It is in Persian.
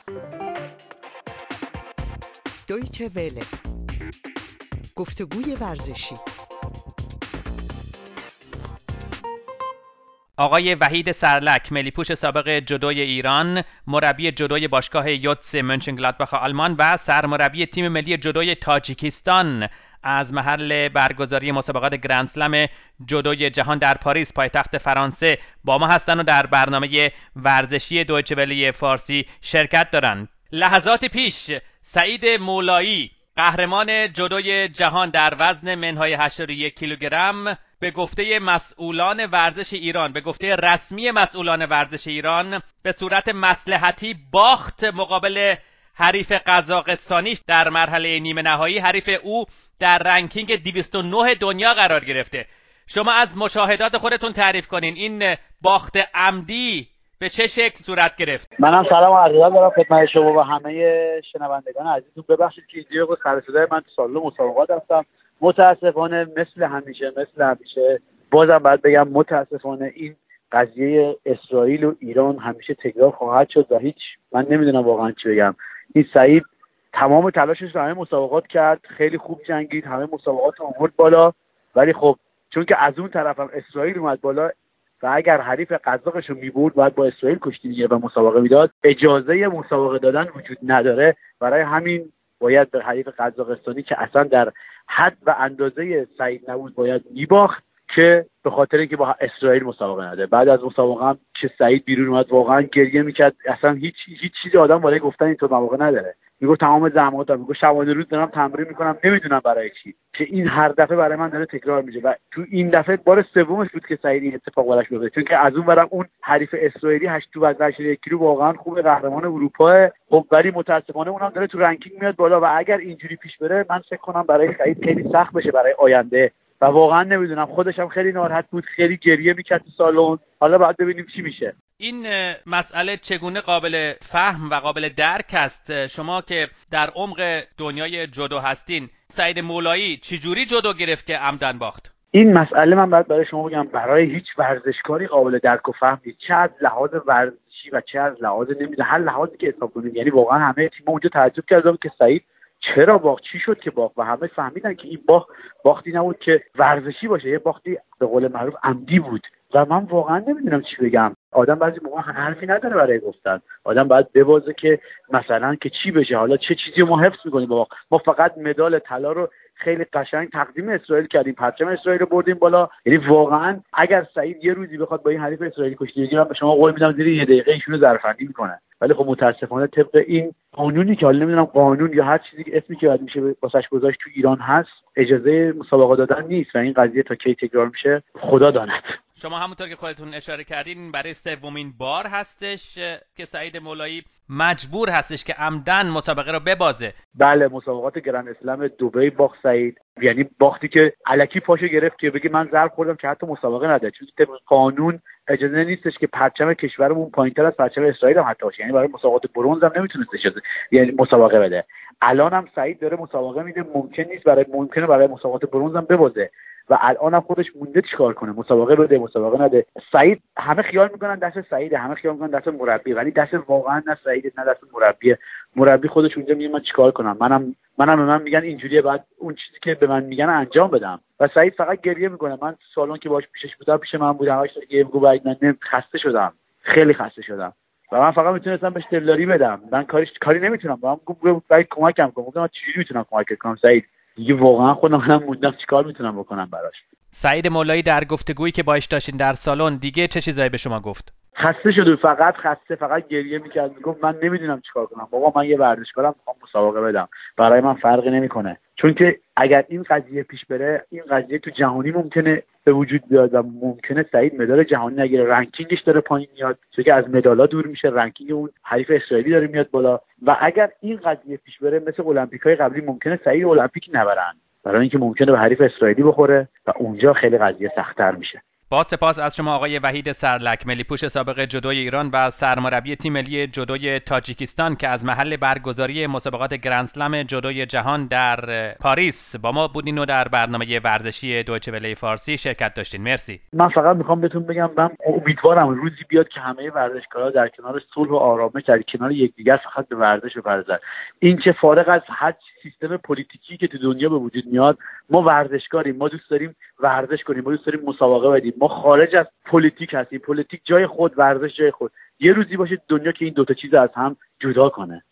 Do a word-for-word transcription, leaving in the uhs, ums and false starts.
دویچه وله، گفتگوی ورزشی. آقای وحید سرلک، ملیپوش سابق جودوی ایران، مربی جودوی باشگاه یوتس منچنگلادباخ آلمان و سرمربی تیم ملی جودوی تاجیکستان از محل برگزاری مسابقات گرندسلم جودوی جهان در پاریس پایتخت فرانسه با ما هستند و در برنامه ورزشی دویچه وله فارسی شرکت دارند. لحظات پیش سعید مولایی، قهرمان جودوی جهان در وزن منهای هشتاد و یک کیلوگرم، به گفته مسئولان ورزش ایران، به گفته رسمی مسئولان ورزش ایران، به صورت مصلحتی باخت مقابل حریف قزاقستانیش در مرحله نیمه نهایی. حریف او در رنکینگ دویست و نه دنیا قرار گرفته. شما از مشاهدات خودتون تعریف کنین، این باخت عمدی به چه شکل صورت گرفت؟ منم سلام و عرض دارم خدمت شما و همه شنوندگان عزیزتون. ببخشید که اینجوری بود، سر صدای من تو سالن مسابقات هستم. متاسفانه مثل همیشه مثل همیشه بازم باید بگم متاسفانه این قضیه اسرائیل و ایران همیشه تکرار خواهد شد و هیچ من نمیدونم واقعا چی بگم. این سعید تمام تلاشش رو همه مسابقات کرد، خیلی خوب جنگید، همه مسابقات رو آورد بالا، ولی خب چون که از اون طرف هم اسرائیل اومد بالا و اگر حریف قزاقش رو میبرد باید با اسرائیل کشتی دیگه و مسابقه میداد، اجازه مسابقه دادن وجود نداره. برای همین باید به حریف قزاقستانی که اصلا در حد و اندازه سعید نبود باید میباخت، که به خاطر اینکه با اسرائیل مسابقه نده. بعد از مسابقه هم که سعید بیرون اومد واقعا گریه میکرد، اصلا هیچ هیچ چیزی آدم برای گفتن اینطور مواقع نداره. میگه تمام زحماتم، میگه شبانه روز دارم تمرین میکنم، نمیدونم برای چی، که این هر دفعه برای من داره تکرار میشه و تو این دفعه بار سومش بود که سعید این اتفاق براش بیفته، چون که از اون برم اون حریف اسرائیلی هشت تو وزن هشتاد و یک کیلو واقعا خوب، قهرمان اروپا. خب ولی متاسفانه اونم داره تو رنکینگ میاد بالا و اگر اینجوری پیش بره من فکر کنم برای سعید خیلی سخت بشه برای آینده و واقعا نمیدونم. خودش هم خیلی ناراحت بود، خیلی گریه میکرد تو سالن. حالا باید ببینیم چی میشه. این مسئله چگونه قابل فهم و قابل درک است؟ شما که در عمق دنیای جودو هستین، سعید مولایی چجوری جودو گرفت که عمدن باخت؟ این مسئله من باید برای شما بگم برای هیچ ورزشکاری قابل درک و فهم نیست، چه از لحاظ ورزشی و چه از لحاظ نمیدونم هر لحاظی که حساب کنید. یعنی واقعا همه تیم اونجا تعجب کردن که سعید چرا باخت، چی شد که باخت، و همه فهمیدن که این باخت باختی نبود که ورزشی باشه، یه باختی به قول معروف عمدی بود. و من واقعا نمیدونم چی بگم. آدم بعضی موقع حرفی نداره برای گفتن، آدم باید ببازه که مثلا که چی بشه، حالا چه چیزی ما حفظ می‌کنیم. بابا ما فقط مدال طلا رو خیلی قشنگ تقدیم اسرائیل کردیم، پرچم اسرائیل رو بردیم بالا. یعنی واقعا اگر سعید یه روزی بخواد با این حریف اسرائیلی کشتی بگیره، من به شما قول میدم زیر یه دقیقه ایشونو ظرفندی میکنه. ولی خب متاسفانه طبق این قانونی که حالا نمیدونم قانون یا هر چیزی که اسمی که باید میشه واسش گذاشت تو ایران هست، اجازه مسابقه دادن نیست و این قضیه تا کی تکرار میشه خدا داند. شما همونطور که خودتون اشاره کردین برای سومین بار هستش که سعید مولایی مجبور هستش که عمدن مسابقه رو ببازه. بله، مسابقات گرند اسلم دبی باخت سعید. یعنی باختی که الکی پاشو گرفت که بگه من ضرب خوردم که حتی مسابقه نده، چون طبق قانون اجازه نیستش که پرچم کشورمون پایینتر از پرچم اسرائیل هم حتی باشه. یعنی برای مسابقات برنز هم نمیتونست اجازه یعنی مسابقه بده. الان هم سعید داره مسابقه میده، ممکن نیست برای ممکنه برای مسابقات برنز هم ببازه و الان هم خودش مونده چیکار کنه، مسابقه بده مسابقه نده. سعید همه خیال میکنن دست سعیده، همه خیال میکنن دست مربی، ولی دست واقعا نه سعید نه دست مربیه. مربی خودش اونجا میگه من چیکار کنم، منم منم به من میگن اینجوریه، بعد اون چیزی که به من میگن انجام بدم. و سعید فقط گریه میکنه. من سالن که باش پیشش بودم، پیش من بود، همش گریه میگه من خسته شدم، خیلی خسته شدم و من فقط میتونستم بهش دلداری بدم. من کاریش کاری نمیتونم. من گفتم سعید کمکم کن. گفتم من چجوری میتونم کمک کنم سعید؟ دیگه واقعا خودم منم موندم چیکار میتونم بکنم براش. سعید مولایی در گفتگویی که باهاش داشتین در سالن دیگه چه چیزایی به شما گفت؟ خسته شد، فقط خسته، فقط گریه میکرد، میگفت من نمیدونم چیکار کنم. بابا من یه ورزشکارم، میخوام مسابقه بدم، برای من فرقی نمیکنه. چون که اگر این قضیه پیش بره، این قضیه تو جهانی ممکنه به وجود بیاد و ممکنه سعید مدال جهانی نگیره، رنکینگش داره پایین میاد، چون که از مدالا دور میشه، رنکینگ اون حریف اسرائیلی داره میاد بالا. و اگر این قضیه پیش بره مثل المپیک‌های قبلی ممکنه سعید المپیک نبرن، برای اینکه ممکنه به حریف اسرائیلی بخوره و اونجا خیلی قضیه سخت‌تر میشه. با سپاس از شما آقای وحید سرلک، ملی پوش سابق جودوی ایران و سرمربی تیم ملی جودوی تاجیکستان که از محل برگزاری مسابقات گرندسلم جودوی جهان در پاریس با ما بودین و در برنامه ورزشی دویچه وله فارسی شرکت داشتین. مرسی. من فقط میخوام بهتون بگم من امیدوارم روزی بیاد که همه ورزشکارا در کنار صلح و آرامش در کنار یکدیگر فقط به ورزش بپردازن. این چه فارغ از هر سیستم پلیتیکی که تو دنیا به وجود میاد، ما ورزشکاریم، ما دوست داریم ورزش کنیم، ما دوست داریم مسابقه بدیم، ما خارج از پلیتیک هستیم. پلیتیک جای خود، ورزش جای خود. یه روزی باشه دنیا که این دوتا چیز از هم جدا کنه.